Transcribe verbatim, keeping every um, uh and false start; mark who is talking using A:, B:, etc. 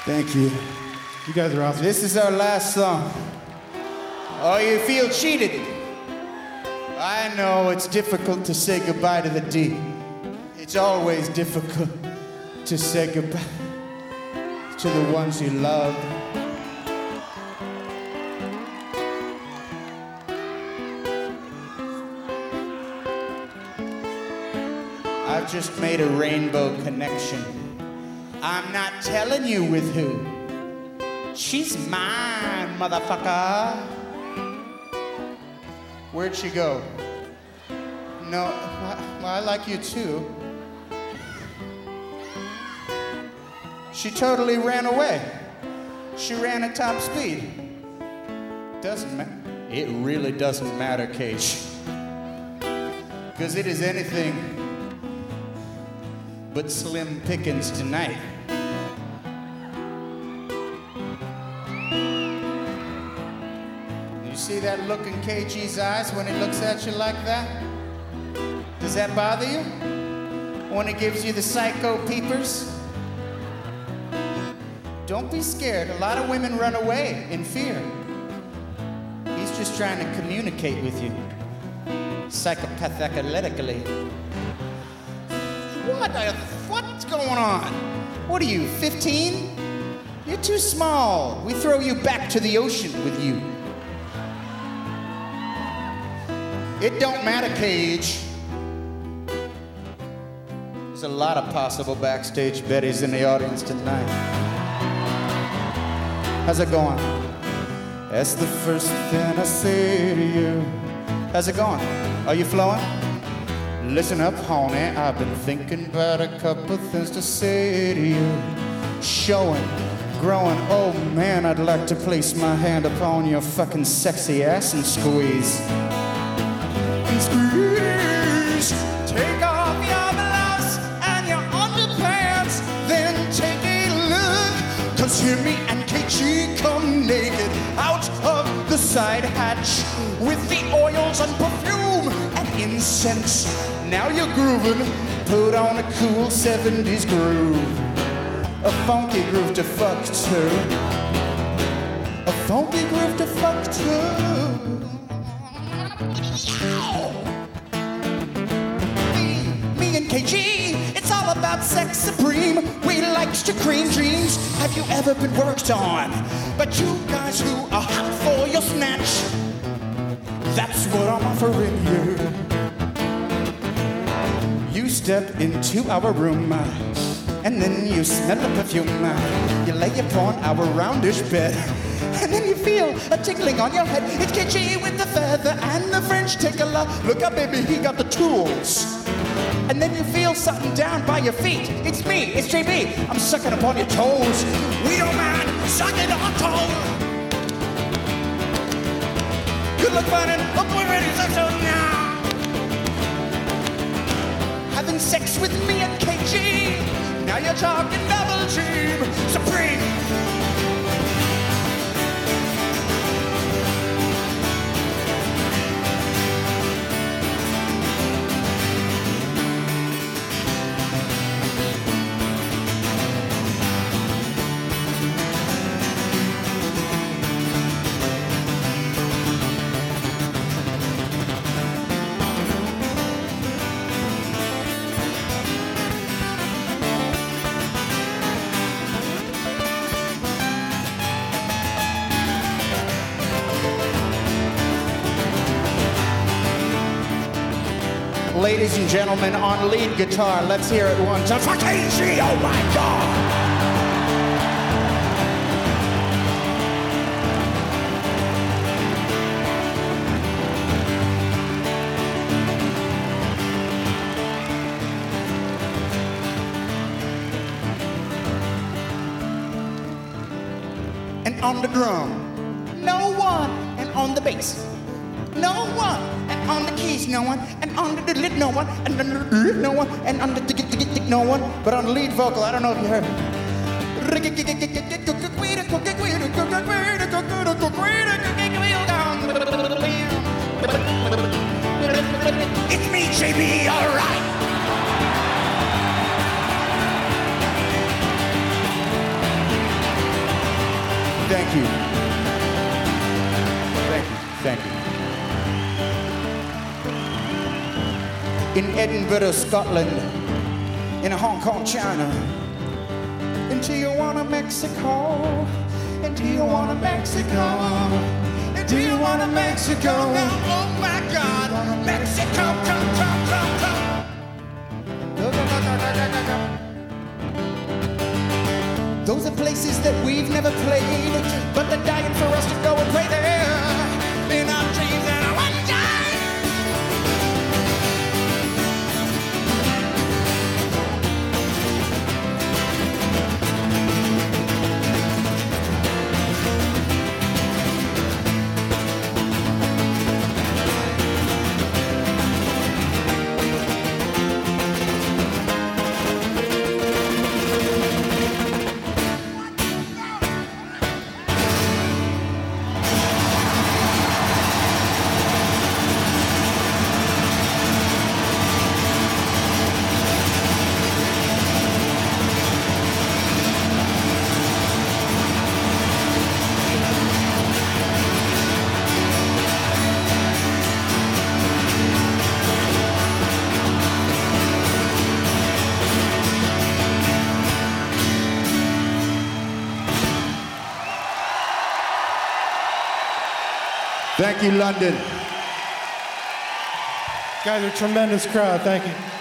A: Thank you.
B: You guys are awesome.
A: This is our last song. Oh, you feel cheated? I know it's difficult to say goodbye to the D. It's always difficult to say goodbye to the ones you love. I've just made a rainbow connection. I'm not telling you with who. She's mine, motherfucker. Where'd she go? No, well, I like you too. She totally ran away. She ran at top speed. Doesn't matter. It really doesn't matter, Cage. Because it is anything but slim pickings tonight. You see that look in K G's eyes when he looks at you like that? Does that bother you? When he gives you the psycho peepers? Don't be scared. A lot of women run away in fear. He's just trying to communicate with you. Psychopathologically. What? the- What's going on? What are you, fifteen? You're too small. We throw you back to the ocean with you. It don't matter, Cage. There's a lot of possible backstage Bettys in the audience tonight. How's it going? That's the first thing I say to you. How's it going? Are you flowing? Listen up, honey, I've been thinking about a couple things to say to you. Showing, growing, oh man, I'd like to place my hand upon your fucking sexy ass and squeeze. And squeeze. Take off your blouse and your underpants, then take a look. Cause hear me and K G come naked out of the side hatch with the oils and perfume and incense. Now you're grooving, put on a cool seventies groove. A funky groove to fuck to. A funky groove to fuck to. Me, me and K G, it's all about sex supreme. We likes to cream dreams. Have you ever been worked on? But you guys who are hot for your snatch, that's what I'm offering you. You step into our room, and then you smell the perfume. You lay upon our roundish bed, and then you feel a tickling on your head. It's K G with the feather and the French tickler. Look up, baby, he got the tools. And then you feel something down by your feet. It's me, it's J B. I'm sucking upon your toes. We don't mind sucking on toes. Good luck finding a boyfriend who's like so now. Having sex with me and K G. Now you're talking double dream supreme. Ladies and gentlemen, on lead guitar, let's hear it one time for K G, oh my God! And on the drum, no one, and on the bass, no one, and on the keys, no one, and on the lid, no one, and on the lid, no one, and on the tick, tick, tick, no one, but on the lead vocal, I don't know if you heard. It's me, J B, all right. Thank you. Thank you. Thank you. In Edinburgh, Scotland, in Hong Kong, China, in Tijuana, Mexico, in Tijuana, Mexico, in Tijuana, Mexico. Oh my God, Mexico, come, come, come, come. Those are places that we've never played, but they're dying for us to go and play there. In our dreams and our one time.
B: Thank you, London.
C: Guys, a tremendous crowd. Thank you.